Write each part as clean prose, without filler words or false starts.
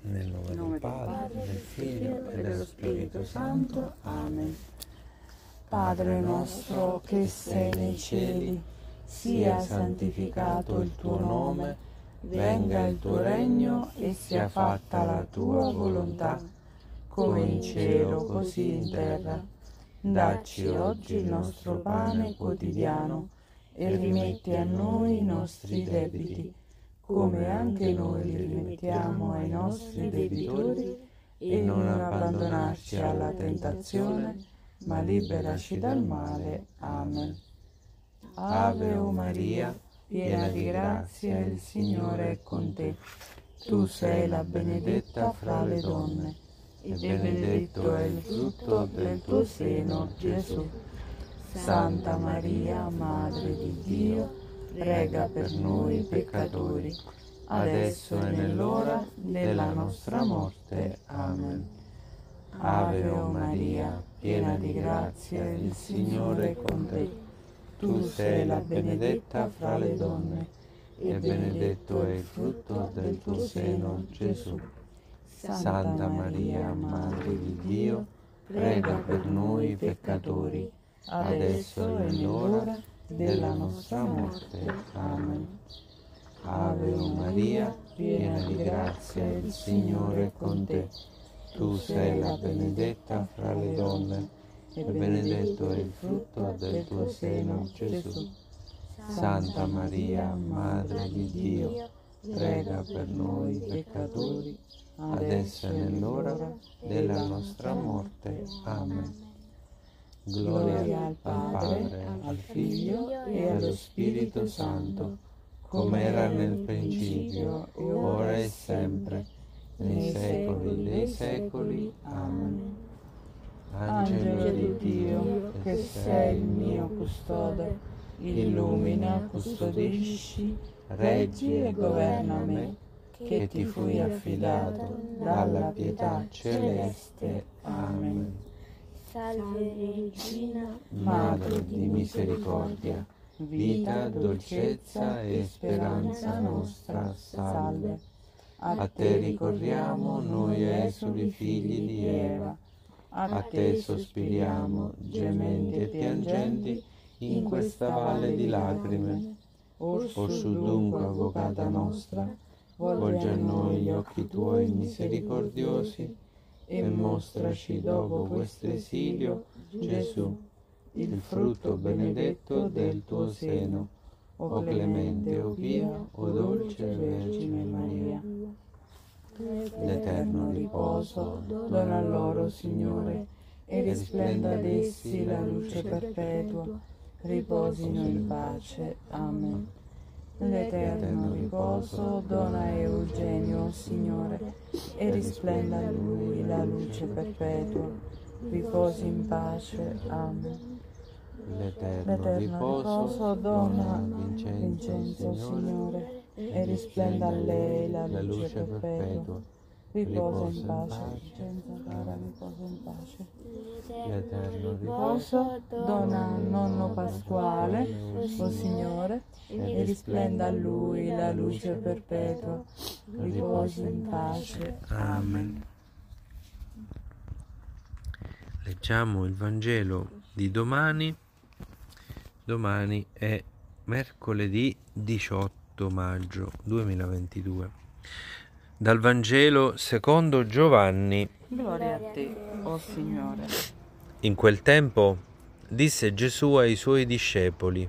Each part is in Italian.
Nel nome del Padre, del Figlio e dello Spirito Santo. Amen. Padre nostro che sei nei cieli, sia santificato il tuo nome, venga il tuo regno e sia fatta la tua volontà, come in cielo così in terra. Dacci oggi il nostro pane quotidiano e rimetti a noi i nostri debiti, come anche noi li rimettiamo ai nostri debitori, e non abbandonarci alla tentazione, ma liberaci dal male. Amen. Ave o Maria, piena di grazia, il Signore è con te. Tu sei la benedetta fra le donne, e benedetto è il frutto del tuo seno, Gesù. Santa Maria, Madre di Dio, prega per noi peccatori, adesso e nell'ora della nostra morte. Amen. Ave o Maria, piena di grazia, il Signore è con te. Tu sei la benedetta fra le donne, e benedetto è il frutto del tuo seno, Gesù. Santa Maria, Madre di Dio, prega per noi peccatori, adesso e nell'ora della nostra morte. Amen. Ave o Maria, piena di grazia, il Signore è con te. Tu sei la benedetta fra le donne, e benedetto è il frutto del tuo seno, Gesù. Santa Maria, Madre di Dio, prega per noi peccatori, adesso e nell'ora della nostra morte. Amen. Gloria al Padre, al Figlio e allo Spirito Santo, come era nel principio, ora e sempre, nei secoli dei secoli. Amen. Angelo di Dio, che sei il mio custode, illumina, custodisci, reggi e governa me, che ti fui affidato dalla pietà celeste. Amen. Salve Regina, Madre di misericordia, vita, dolcezza e speranza nostra, salve. A te ricorriamo noi esuli figli di Eva, a te sospiriamo, gementi e piangenti, in questa valle di lacrime. Orsù dunque, avvocata nostra, volgi a noi gli occhi tuoi misericordiosi, e mostraci dopo questo esilio Gesù, il frutto benedetto del tuo seno, o clemente, o pia, o dolce Vergine Maria. L'eterno riposo dona loro, Signore, e risplenda ad essi la luce perpetua. Riposino in pace. Amen. L'eterno riposo dona a Eugenio, Signore, e risplenda a lui la luce perpetua. Riposi in pace. Amen. L'eterno riposo dona a Vincenzo, Signore, e risplenda a lei la luce perpetua. Riposa in pace, Vincenzo, cara, riposa in pace. L'eterno riposo dona a nonno Pasquale, o Signore, e risplenda a lui la luce perpetua. Riposa in pace. Amen. Leggiamo il Vangelo di domani. Domani è mercoledì 18 maggio 2022. Dal Vangelo secondo Giovanni. Gloria a te, o Signore. In quel tempo disse Gesù ai suoi discepoli: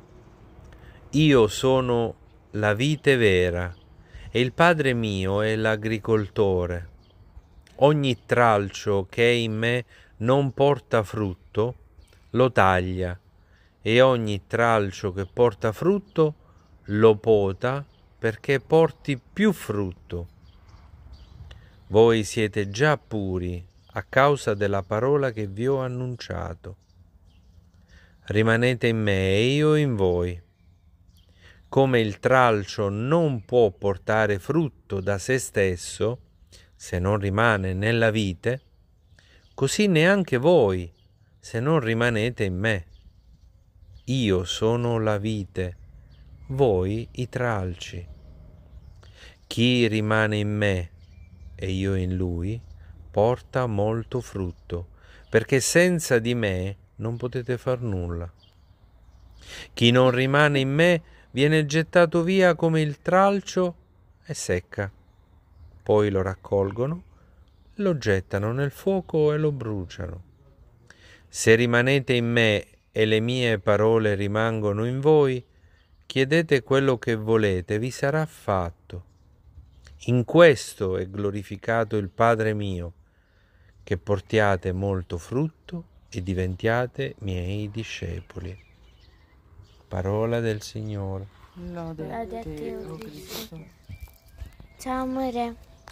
Io sono la vite vera e il Padre mio è l'agricoltore. Ogni tralcio che in me non porta frutto lo taglia, e ogni tralcio che porta frutto lo pota perché porti più frutto. Voi siete già puri a causa della parola che vi ho annunciato. Rimanete in me e io in voi. Come il tralcio non può portare frutto da se stesso se non rimane nella vite, così neanche voi se non rimanete in me. Io sono la vite, voi i tralci. Chi rimane in me e io in lui, porta molto frutto, perché senza di me non potete far nulla. Chi non rimane in me viene gettato via come il tralcio e secca. Poi lo raccolgono, lo gettano nel fuoco e lo bruciano. Se rimanete in me e le mie parole rimangono in voi, chiedete quello che volete, vi sarà fatto. In questo è glorificato il Padre mio, che portiate molto frutto e diventiate miei discepoli. Parola del Signore. Lode a Lode a te, te, o o Cristo. Ciao amore,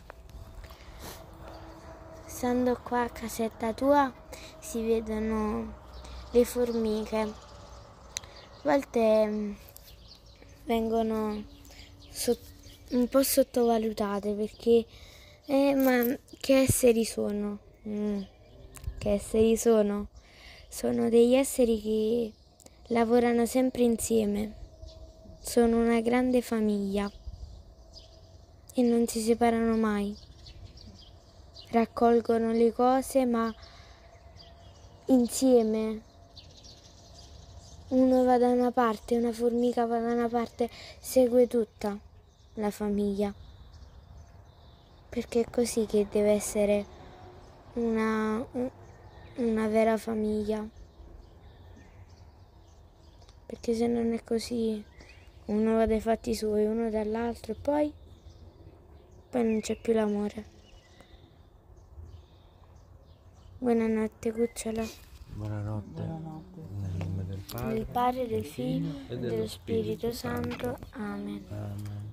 stando qua a casetta tua si vedono le formiche. A volte vengono un po' sottovalutate perché ma che esseri sono? Che esseri sono? Sono degli esseri che lavorano sempre insieme, sono una grande famiglia e non si separano mai. Raccolgono le cose ma insieme. Uno va da una parte, una formica va da una parte, segue tutta la famiglia. Perché è così che deve essere una vera famiglia. Perché se non è così, uno va dai fatti suoi, uno dall'altro e poi non c'è più l'amore. Buonanotte, cucciola. Buonanotte. Nel nome del Del Padre, del Figlio e dello Spirito Santo. Amen. Amen.